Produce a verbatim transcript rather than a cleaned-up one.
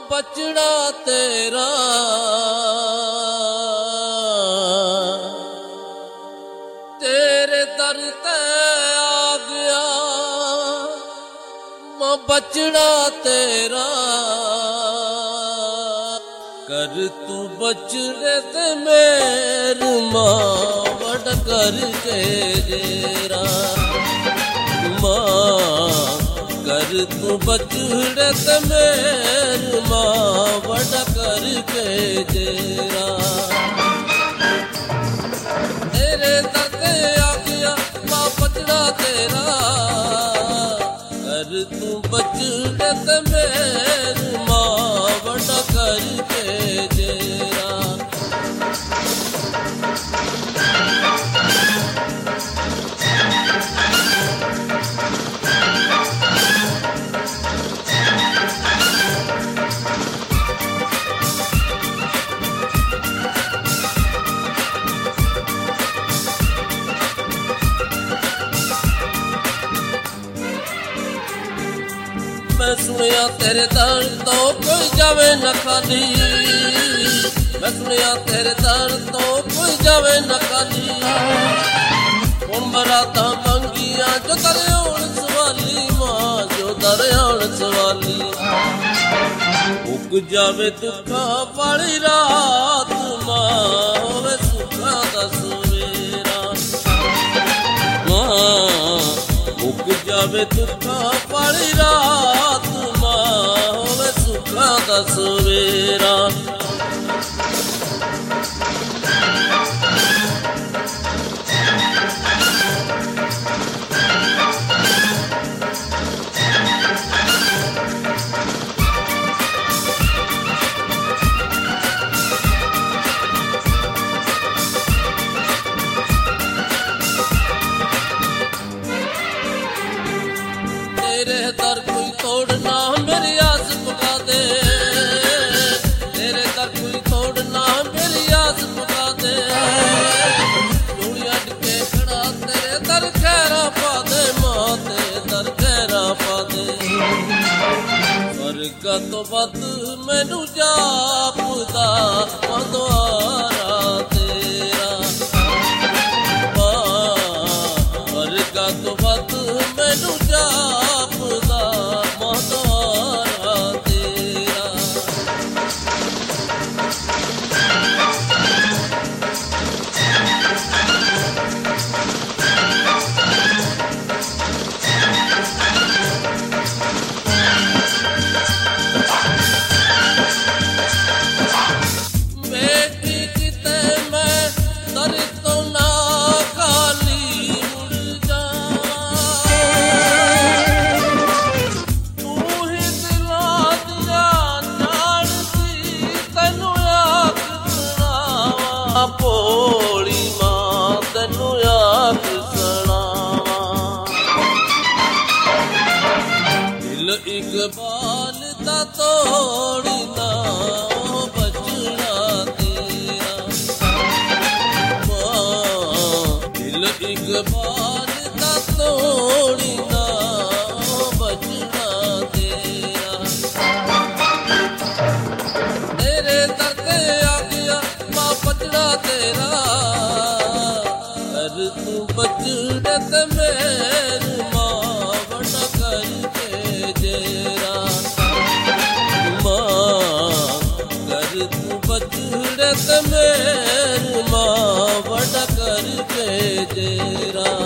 बचड़ा तेरा तेरे दर ते आ गया, मां बचड़ा तेरा कर तू बचड़े ते मेर मां वड करके जेरा मां कर तू बचड़े ते मेर मां वड करके जेरा तेरे दर ते आ गया मां बचड़ा तेरा कर तू बचड़े ते मेर मां वड करके जेरा मैं सुनिया तेरे दर तो कोई जावे न खाली, मैं सुनिया तेरे दर तो कोई जावे न खाली। हुण मरादा मंगिया जो दरियाण सवाली मां जो दरियाण सवाली उग जावे दुखा वाली रात मां होवे सुखा दा सवेरा मां उग जावे दुखा वाली रात मां होवे सुखा दा सवेरा तेरे दर कोई तोड़ना मेरी आस पुका दे, तेरे दर कोई तोड़ना मेरी आस पुका दे। दुनिया के खड़ा तेरे दर खैरा पा दे मां तेरे दर खैरा पा दे। स्वर्ग तो वध मैनू जापदा मां द्वारा तेरा मां स्वर्ग तो वध मैनू जापदा मां द्वारा तेरा बेटी किते मैं दर तो ना खाली मुड़ जावां, तू ही दिला दिया नाल दी तैनू आख सुनावां भोली मां तैनू आख सुनावां। दिल इकबाल दा तोड़ी ना ओ बचड़ा तेरा मां दिल इकबाल दा तोड़ी ना ओ बचड़ा तेरा तेरे दर ते आ गया मां बचड़ा तेरा कर तू बचड़े ते मेर मां वड करके जेरा मां कर तू बचड़े ते मेर मां वड करके जेरा।